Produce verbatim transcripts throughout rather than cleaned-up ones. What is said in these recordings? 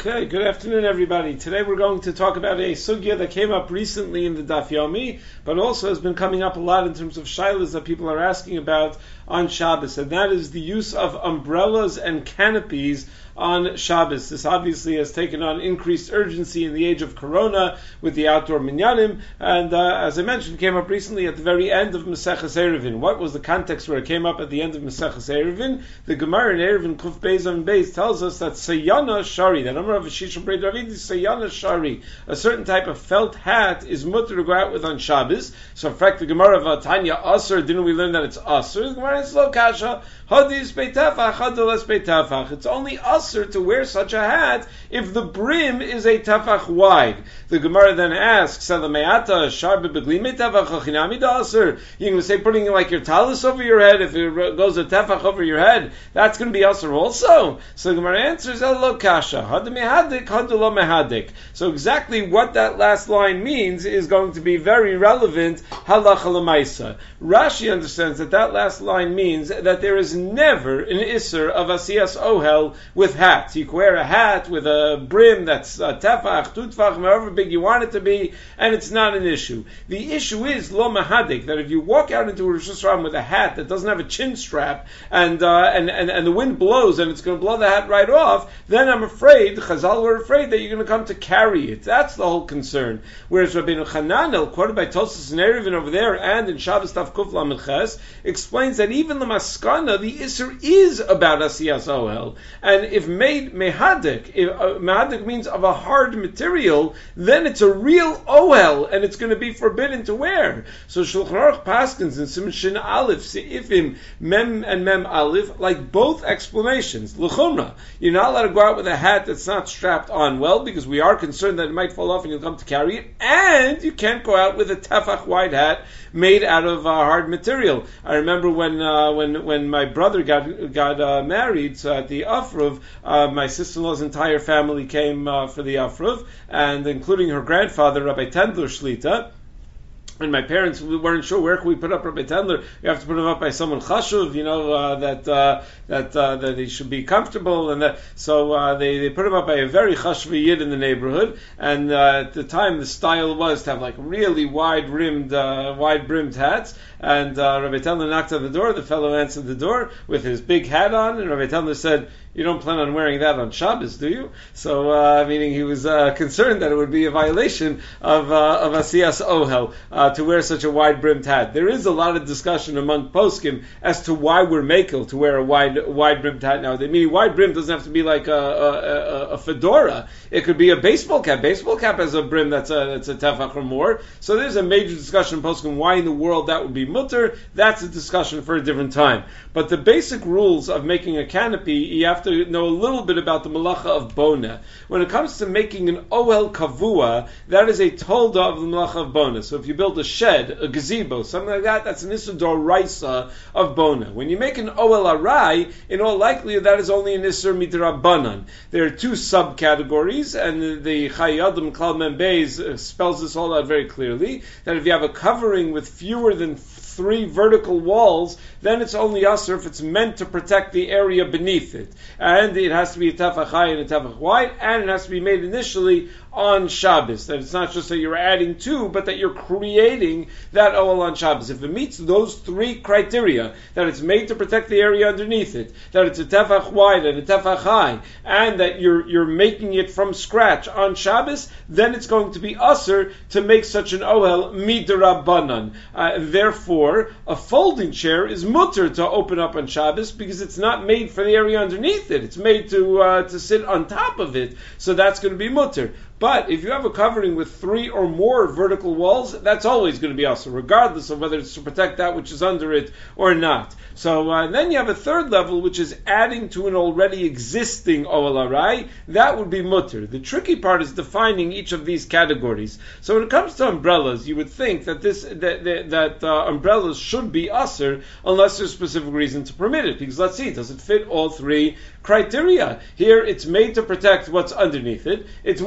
Okay, good afternoon, everybody. Today we're going to talk about a sugya that came up recently in the Daf Yomi, but also has been coming up a lot in terms of shilas that people are asking about on Shabbos, and that is the use of umbrellas and canopies on Shabbos. This obviously has taken on increased urgency in the age of Corona with the outdoor minyanim, and uh, as I mentioned, came up recently at the very end of Maseches Eruvin. What was the context where it came up at the end of Maseches Eruvin? The Gemara in Eruvin Kuf Beis on Beis tells us that Sayana Shari, the number of Shishim Brei David is Sayana Shari, a certain type of felt hat is mutter to go out with on Shabbos. So in fact, the Gemara of Tanya Aser, didn't we learn that it's Aser? The Gemara is Lo Kasha, Hadis Beitafach, Hadalas Beitafach. It's only Aser to wear such a hat if the brim is a tafach wide. The Gemara then asks, Salameata, Sharbe Beglime Tafach Achinami Aser. You can say putting like your talis over your head, if it goes a tafach over your head, that's going to be Aser also. So the Gemara answers, Lo Kasha, Had Mehadik, Hadula Mehadik. So exactly what that last line means is going to be very relevant, Halacha Lamaisa. Rashi understands that that last line means that there is never an Isser of Asiyas Ohel with hats. You can wear a hat with a brim that's uh, tefach, tutfach, however big you want it to be, and it's not an issue. The issue is lo mahadik, that if you walk out into a Rosh Hashanah with a hat that doesn't have a chin strap, and, uh, and, and, and the wind blows and it's going to blow the hat right off, then I'm afraid, Chazal were afraid that you're going to come to carry it. That's the whole concern. Whereas Rabbeinu Chananel, quoted by Tosfos and Eruvin over there, and in Shabbos Taf Kuf Lamed Ches, explains that even the maskana, the Isser is about Asiyas Ohel. And if made mehadik, if uh, mehadik means of a hard material, then it's a real ohel, and it's going to be forbidden to wear. So Shulchan Aruch Paskins in Siman Shin Aleph, Seifim Mem and Mem Aleph, like both explanations. L'chumra, you're not allowed to go out with a hat that's not strapped on well, because we are concerned that it might fall off and you'll come to carry it, and you can't go out with a tefach wide hat made out of uh, hard material. I remember when uh, when when my brother got got uh, married, so at the Afruv, uh, my sister-in-law's entire family came uh, for the Afruv, and including her grandfather, Rabbi Tendler Shlita. And my parents weren't sure where can we put up Rabbi Tendler. We have to put him up by someone chashuv, you know, uh, that uh, that uh, that he should be comfortable, and that so uh, they they put him up by a very chashuv yid in the neighborhood. And uh, at the time, the style was to have like really wide rimmed, uh, wide brimmed hats. And uh, Rabbi Tendler knocked on the door. The fellow answered the door with his big hat on, and Rabbi Tendler said, "You don't plan on wearing that on Shabbos, do you?" So, uh, meaning he was uh, concerned that it would be a violation of uh, of Asiyas Ohel uh, to wear such a wide brimmed hat. There is a lot of discussion among poskim as to why we're makel to wear a wide wide brimmed hat now. They mean wide brim doesn't have to be like a, a, a, a fedora. It could be a baseball cap. Baseball cap has a brim that's a that's a tefach or more. So there's a major discussion in poskim why in the world that would be mutter. That's a discussion for a different time. But the basic rules of making a canopy, you have to know a little bit about the malacha of bona. When it comes to making an ohel kavua, that is a tolda of the malacha of bona. So if you build a shed, a gazebo, something like that, that's an issur doraisa of bona. When you make an ohel arai, in all likelihood that is only an issur midrabanan. There are two subcategories, and the, the Chayadim Klal Mem Beis uh, spells this all out very clearly, that if you have a covering with fewer than three vertical walls, then it's only usher if it's meant to protect the area beneath it. And it has to be a tefach high and a tefach wide, and it has to be made initially on Shabbos. That it's not just that you're adding two, but that you're creating that ohel on Shabbos. If it meets those three criteria, that it's made to protect the area underneath it, that it's a tefach wide and a tefach high, and that you're you're making it from scratch on Shabbos, then it's going to be usher to make such an ohel midrabanan. Uh, therefore, a folding chair is mutter to open up on Shabbos because it's not made for the area underneath it. It's made to uh, to sit on top of it. So that's going to be mutter. But if you have a covering with three or more vertical walls, that's always going to be also, regardless of whether it's to protect that which is under it or not. So uh, then you have a third level, which is adding to an already existing ohel arai. That would be mutter. The tricky part is defining each of these categories. So when it comes to umbrellas, you would think that this that that, that uh, umbrellas should be usher unless there's specific reason to permit it. Because let's see, does it fit all three criteria? Here, it's made to protect what's underneath it. It's more than a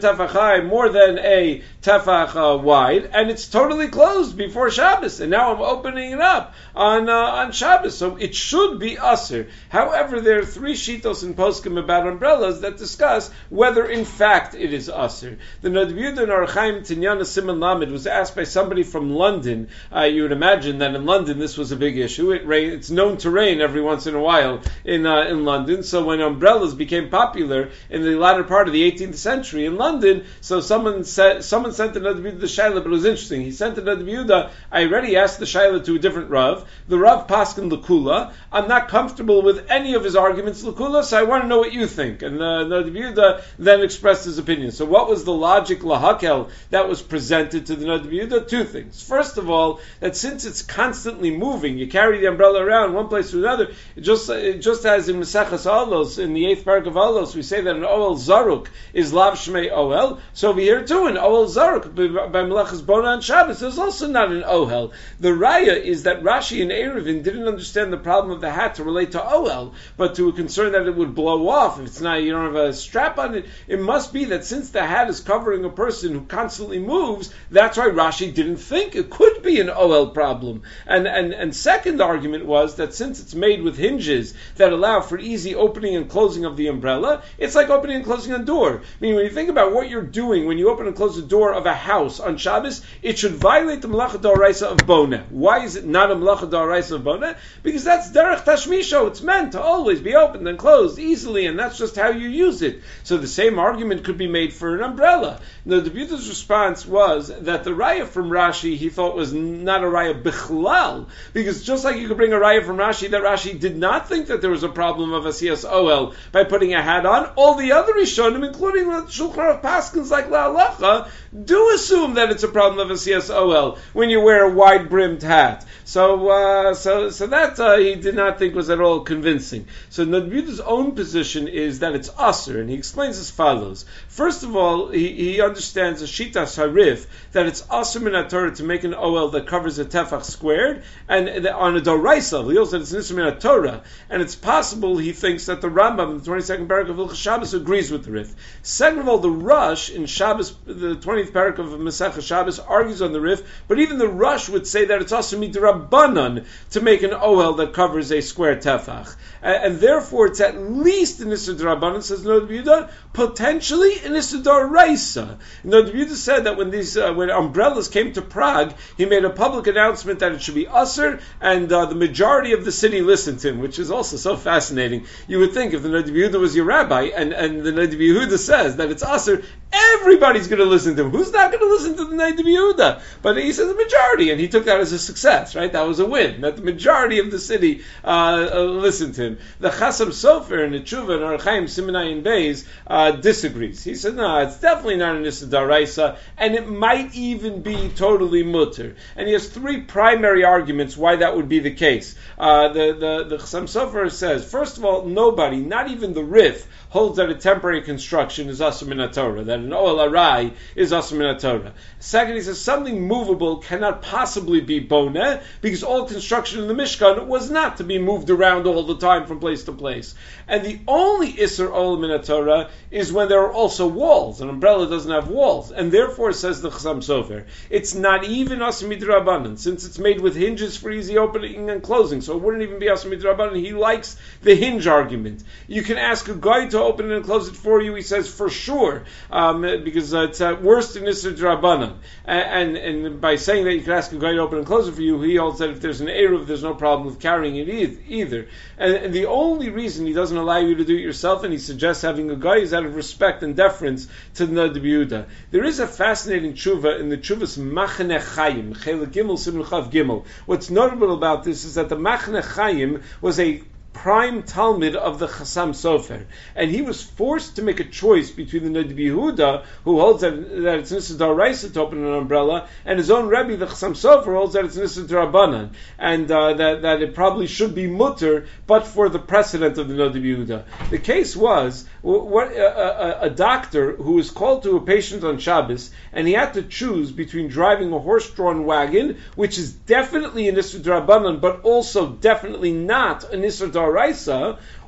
tefach high, more than a tefach uh, wide, and it's totally closed before Shabbos, and now I'm opening it up on uh, on Shabbos, so it should be aser. However, there are three shitos in poskim about umbrellas that discuss whether in fact it is aser. The Nod Yehuda in Orach Chaim Tinyana Siman Lamed was asked by somebody from London. Uh, you would imagine that in London this was a big issue. It rain, it's known to rain every once in a while in uh, in London. So when umbrellas became popular in the latter part of the eighteenth century in London, so someone said someone sent the Nod Yehuda the shaila, but it was interesting. He sent the Nod Yehuda. I already asked the shaila to a different Rav. The Rav paskin l'kula. I'm not comfortable with any of his arguments l'kula, so I want to know what you think. And the Nod Yehuda then expressed his opinion. So what was the logic lahakel that was presented to the Nod Yehuda? Two things. First of all, that since it's constantly moving, you carry the umbrella around one place to another. It just it just as in Maseches Olos, in the eighth parak of Olos, we say that an Oel Zaruk is Lav Shmei Oel. So over here too, an Oel Zaruk by Melechus Bona on Shabbos is also not an Ohel. The raya is that Rashi and Eruvin didn't understand the problem of the hat to relate to Oel, but to a concern that it would blow off if it's not, you don't have a strap on it. It must be that since the hat is covering a person who constantly moves, that's why Rashi didn't think it could be an O L problem. And, and, and second argument was that since it's made with hinges that allow for easy opening and closing of the umbrella, it's like opening and closing a door. I mean, when you think about what you're doing when you open and close the door of a house on Shabbos, it should violate the Melacha D'Oraisa of Bona. Why is it not a Melacha D'Oraisa of Bona? Because that's Derech Tashmisho. It's meant to always be opened and closed easily, and that's just how you use it. So the same argument could be made for an umbrella. Now, the B'yuda's response was that the raya from Rashi he thought was not a raya bichlal, because just like you could bring a raya from Rashi that Rashi did not think that there was a problem of asiyas oel by putting a hat on, all the other Rishonim, including the Shulchan Aruch Paskins like La Halacha, do assume that it's a problem of asiyas oel when you wear a wide-brimmed hat. So, uh, so, so that uh, he did not think was at all convincing. So Nod Yehuda's own position is that it's aser, and he explains as follows. First of all, he, he understands a shitas harif that it's aser min Torah to make an oel that covers a tefach squared, and on a doraisa he also said it's nisr min Torah, and it's possible he thinks that the Rambam in the twenty-second parak of Hilchos Shabbos agrees with the Rif. Second of all, the Rush in Shabbos, the twentieth parak of Masechah Shabbos, argues on the Rif, but even the Rush would say that it's aser midrabanan to make an oel that covers a square tefach, and, and therefore it's at least an nisr drabanan, says Nod Yehuda, potentially an nisr doraisa. Nod Yehuda said that when these uh, when umbrellas came to Prague, he made a public announcement that it should be aser, and uh, the majority of the city listened to him, which is also so fascinating. You would think if the Nod Yehuda was your rabbi, and, and the Nod Yehuda says that it's aser, everybody's going to listen to him. Who's not going to listen to the Nod Yehuda? But he said the majority, and he took that as a success, right? That was a win, that the majority of the city uh, uh, listened to him. The Chasam Sofer and the Tshuva and Orach Chaim Simonai and Beis uh, disagrees. He said, no, it's definitely not an Issa Daraisa, and it might even be totally mutter. And he has three primary arguments why that would be the case. Uh, the, the, the Chasam Sofer says, first of all, nobody, not even the Rif, holds that a temporary construction is Asur Min HaTorah, that an Oel Arai is Asur Min HaTorah. Second, he says something movable cannot possibly be Boneh, because all construction in the Mishkan was not to be moved around all the time from place to place. And the only Isser Oel Min HaTorah is when there are also walls. An umbrella doesn't have walls. And therefore, says the Chasam Sofer, it's not even Asur Midrabanan, since it's made with hinges for easy opening and closing. So it wouldn't even be Asur Midrabanan. He likes the hinge argument. You can ask a guy to open it and close it for you, he says, for sure, um, because uh, it's uh, worse than Isser Drabanan. And, and and by saying that you can ask a guy to open and close it for you, he holds that if there's an Eruv, there's no problem with carrying it either. And, and the only reason he doesn't allow you to do it yourself, and he suggests having a guy, is out of respect and deference to the Nod Yehuda. There is a fascinating tshuva in the Tshuvas Machane Chaim, Chelek Gimel, Simon Chav Gimel. What's notable about this is that the Machane Chaim was a prime Talmud of the Chasam Sofer, and he was forced to make a choice between the Nod Yehuda, who holds that, that it's Nisr D'Oraisa to open an umbrella, and his own Rebbe, the Chasam Sofer, holds that it's Nisr D'Rabanan, and uh, that, that it probably should be mutter, but for the precedent of the Nod Yehuda. The case was what a, a, a doctor who was called to a patient on Shabbos, and he had to choose between driving a horse-drawn wagon, which is definitely an Nisr D'Rabanan, but also definitely not a Nisr D'Oraisa,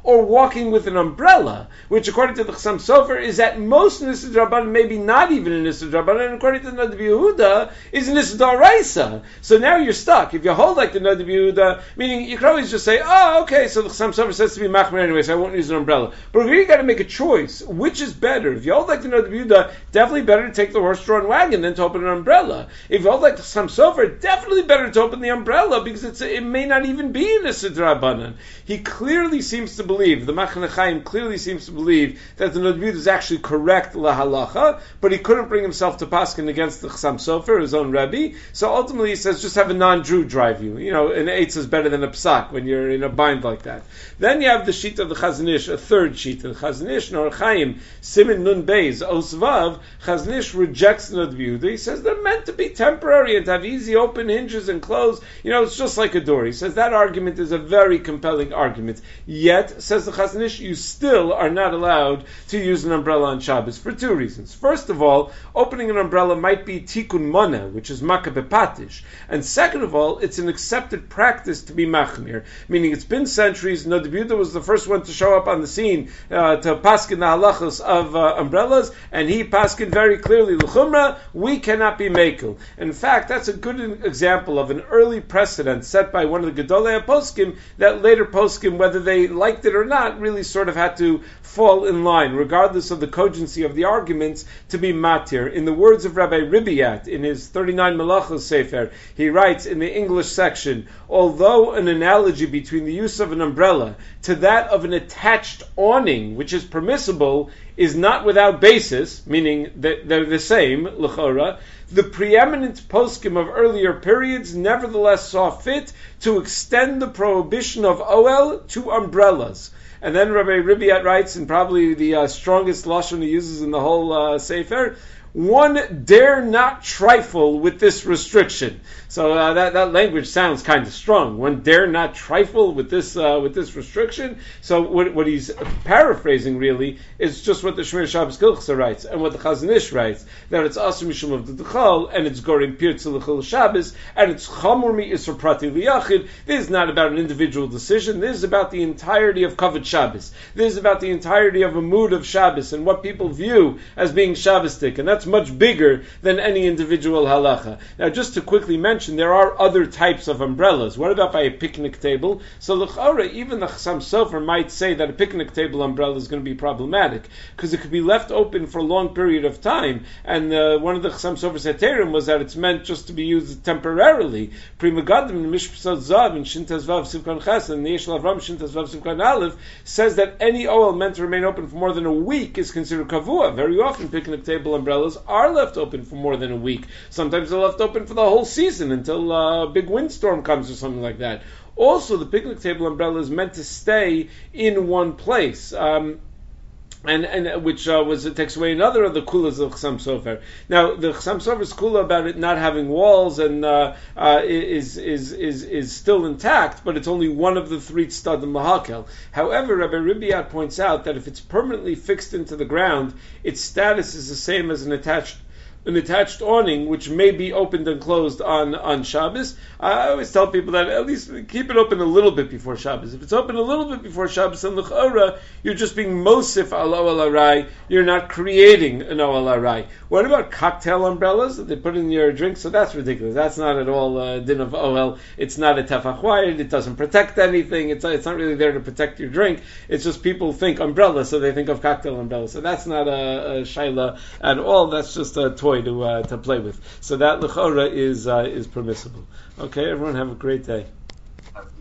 or walking with an umbrella, which according to the Chassam Sofer is at most Nisa D'Rabbanan, maybe not even a Nisa D'Rabbanan, and according to the Nadav Yehuda is a Nisa D'Oraisa. So now you're stuck. If you hold like the Nadav Yehuda, meaning you can always just say, oh, okay, so the Chassam Sofer says to be machmer anyway, so I won't use an umbrella. But we really got to make a choice. Which is better? If you hold like the Nadav Yehuda, definitely better to take the horse-drawn wagon than to open an umbrella. If you hold like the Chassam Sofer, definitely better to open the umbrella because it's it may not even be in a Sidra Banan. He clearly seems to believe, the Machane Chaim clearly seems to believe that the Nadav Yehuda is actually correct lahalacha, but he couldn't bring himself to paskin against the Chassam Sofer, his own Rebbe. So ultimately he says, just have a non-Jew drive you. You know, an eitz is better than a psak when you're in a bind like that. Then you have the sheet of the Chazon Ish, a third sheet. The Chazon Ish, Nor Chaim, Simin Nun Beis, Osvav, Chazon Ish rejects the Nadav Yehuda. He says they're meant to be temporary and to have easy open hinges and close. You know, it's just like a door. He says that argument is a very compelling argument. Yet, says the Chazon Ish, you still are not allowed to use an umbrella on Shabbos for two reasons. First of all, opening an umbrella might be tikkun mana, which is makkah bepatish. And second of all, it's an accepted practice to be machmir, meaning it's been centuries. Nadav Yehuda was the first one to show up on the scene uh, to paskin the halachos of uh, umbrellas, and he paskin very clearly, l'chumra, we cannot be mekel. In fact, that's a good example of an early precedent set by one of the Gedolei poskim that later poskim, whether they liked it or not, really sort of had to fall in line, regardless of the cogency of the arguments, to be matir. In the words of Rabbi Ribiat, in his thirty-nine Malachos Sefer, he writes in the English section, although an analogy between the use of an umbrella to that of an attached awning, which is permissible, is not without basis, meaning that they're the same, l'chora, the preeminent poskim of earlier periods nevertheless saw fit to extend the prohibition of oel to umbrellas. And then Rabbi Ribiat writes, and probably the uh, strongest lashon he uses in the whole uh, sefer, one dare not trifle with this restriction. So uh, that that language sounds kind of strong. One dare not trifle with this uh, with this restriction. So what, what he's paraphrasing really is just what the Shmir Shabbos Kilchsa writes and what the Chazon Ish writes, that it's asur mishum of the dechol and it's gorim pirtzu l'chil Shabbos and it's chamur mi isur prati liyachid. This is not about an individual decision. This is about the entirety of Kavod Shabbos. This is about the entirety of a mood of Shabbos and what people view as being Shabbosdik, and that's much bigger than any individual halacha. Now, just to quickly mention, there are other types of umbrellas. What about by a picnic table? So, l'chora, even the Chassam Sofer might say that a picnic table umbrella is going to be problematic because it could be left open for a long period of time. And uh, one of the Chassam Sofer's heterim was that it's meant just to be used temporarily. Pri Megadim in Mishpasot Zav and Shintaz Vav Simkan Ches and the Yeshel Avram Shintaz Vav Simkan Aleph says that any oil meant to remain open for more than a week is considered kavua. Very often, picnic table umbrellas are left open for more than a week. Sometimes they're left open for the whole season until a big windstorm comes or something like that. Also, the picnic table umbrella is meant to stay in one place. Um, And, and which uh, was it takes away another of the kulas of Chassam Sofer. Now the Chassam Sofer's kula about it not having walls and uh, uh, is is is is still intact, but it's only one of the three tzadim lahakel. However, Rabbi Ribiat points out that if it's permanently fixed into the ground, its status is the same as an attached an attached awning, which may be opened and closed on, on Shabbos. I always tell people that at least keep it open a little bit before Shabbos. If it's open a little bit before Shabbos and l'chora, you're just being mosif al oel arai. You're not creating an oel arai. What about cocktail umbrellas that they put in your drink? So that's ridiculous. That's not at all a din of oel. It's not a tefach wired. It doesn't protect anything. It's it's not really there to protect your drink. It's just people think umbrella, so they think of cocktail umbrellas. So that's not a, a shaila at all. That's just a toy to uh, to play with. So that l'chora is uh, is permissible. Okay, everyone have a great day.